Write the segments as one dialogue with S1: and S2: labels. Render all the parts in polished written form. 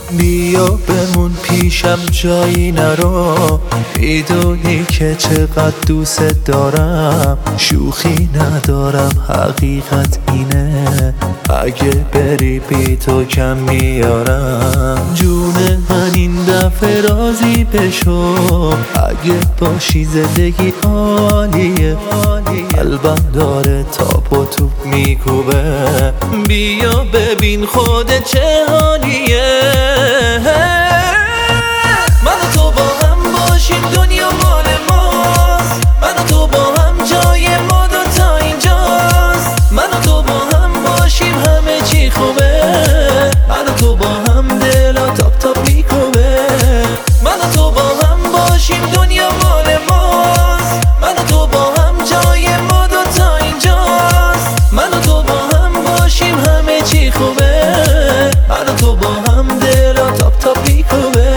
S1: بیا بمون پیشم جایی نرو، میدونی که چقدر دوست دارم. شوخی ندارم حقیقت اینه، اگه بری بی تو کم میارم. جون من این دفعه راضی بشو، اگه باشی زندگی عالیه. قلبم داره تاپ و توپ میکوبه، بیا ببین خودت چه حالیه. من و تو با هم باشیم دنیا مال ماست، من و تو با هم جای ما دوتا اینجاست. من و تو با هم باشیم همه چی خوبه، من و تو با هم دلا تاپ تاپ میکوبه. من و تو با هم باشیم دنیا مال ماست، من و تو با هم جای ما دوتا اینجاست. من و تو با هم باشیم همه چی خوبه، من و تو با هم دلا تاپ تاپ میکوبه.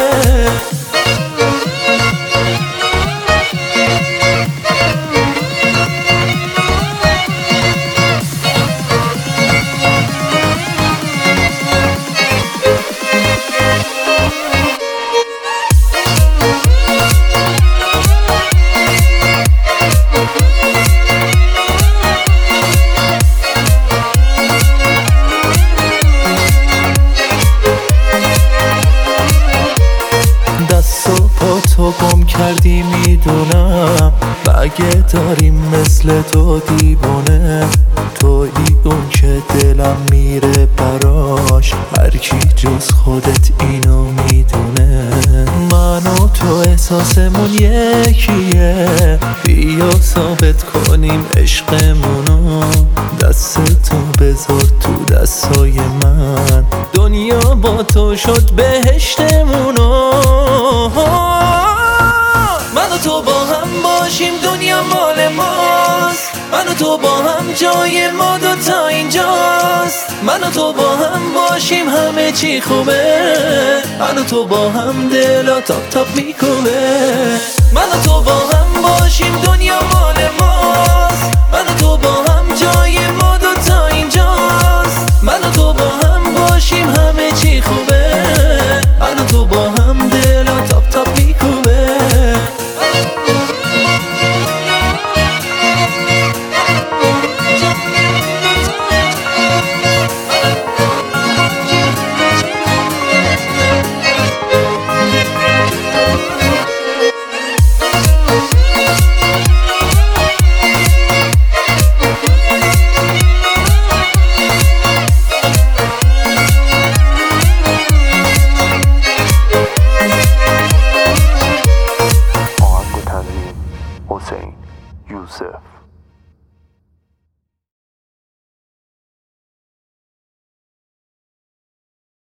S1: تو گم کردی میدونم، مگه داریم مثل تو دیوونه. تویی اون که دلم میره براش، هر کی جز خودت اینو میدونه. من و تو احساسمون یکیه، بیا ثابت کنیم عشقمونو. دستتو بذار تو دستای من، دنیا با تو شد بهشتمونو. من و تو با هم باشیم دنیا مال ماست، من و تو با هم جای ما دوتا اینجاست. من و تو با هم باشیم همه چی خوبه، من و تو با هم دلا تاپ تاپ میکوبه. من و تو با هم باشیم دنیا مال ماست، من و تو با هم جای ما دوتا اینجاست. من و تو با هم باشیم همه چی خوبه، من و تو با هم دلا تاپ تاپ میکوبه.
S2: حسین یوسف